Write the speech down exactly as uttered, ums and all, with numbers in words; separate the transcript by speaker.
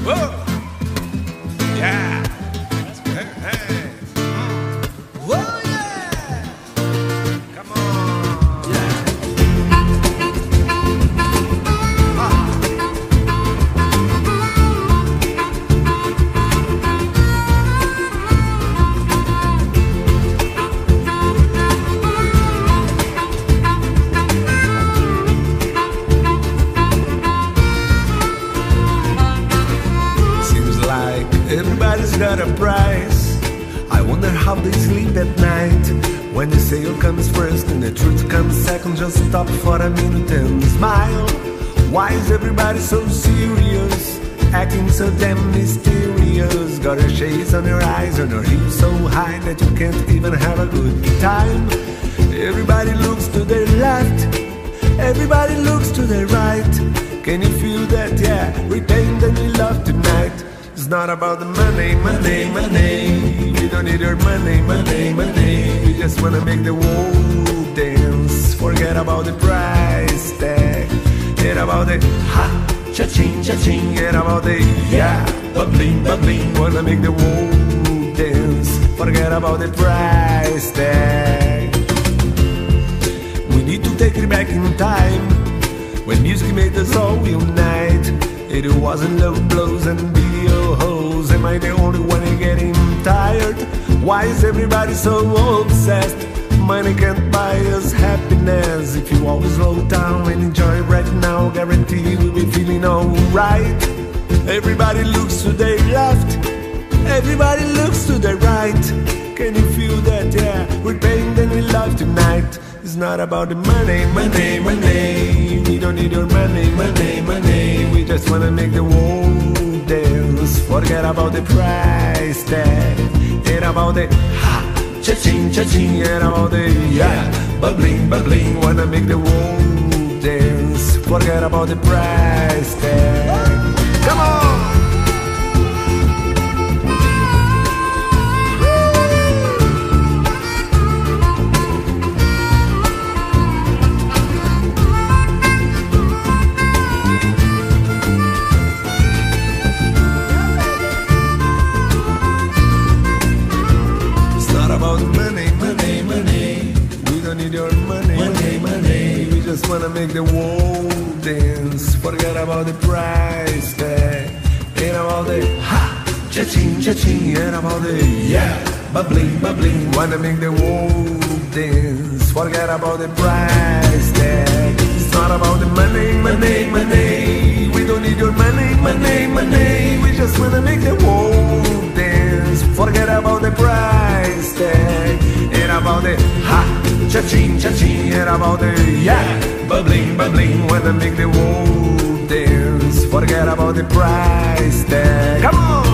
Speaker 1: Whoa. Yeah. Hey, hey. Whoa, yeah. Come on. Yeah. Ah. Everybody's got a price. I wonder how they sleep at night. When the sale comes first and the truth comes second, just stop for a minute and smile. Why is everybody so serious, acting so damn mysterious? Got her shades on her eyes and her heels so high that you can't even have a good time. Everybody looks to their left, everybody looks to their right. Can you feel that? Yeah, we paint and we love tonight. It's not about the money, money, money. We don't need your money, money, money. We just wanna make the world dance. Forget about the price tag. Get about the ha, cha-ching, cha-ching. Get about the yeah, bubbling, bubbling. Wanna make the world dance. Forget about the price tag. We need to take it back in time, when music made us all unite. It wasn't love blows and video hoes. Am I the only one getting tired? Why is everybody so obsessed? Money can't buy us happiness. If you always slow down and enjoy right now, guarantee we'll be feeling alright. Everybody looks to their left, everybody looks to their right. Can you feel that? Yeah, we're paying and we love tonight. It's not about the money, money, money. We don't need your money, money, money. We just wanna make the world dance. Forget about the price tag. Ain't about the ha, cha-ching, cha-ching. Ain't about the yeah, bubbling, bubbling. Wanna make the world dance. Forget about the price tag. Come on! Just wanna make the world dance. Forget about the price tag. Ain't about the ha, cha-ching, cha-ching. Ain't about the yeah, bubbling, bubbling. Wanna make the world dance. Forget about the price tag. It's not about the money, money, money. We don't need your money, money, money. We just wanna make the world dance. Forget about the price tag. Ain't about the ha, cha-ching, cha-ching. Ain't about the yeah, bubbling, bubbling. Wanna make the world dance. Forget about the price tag. Come on!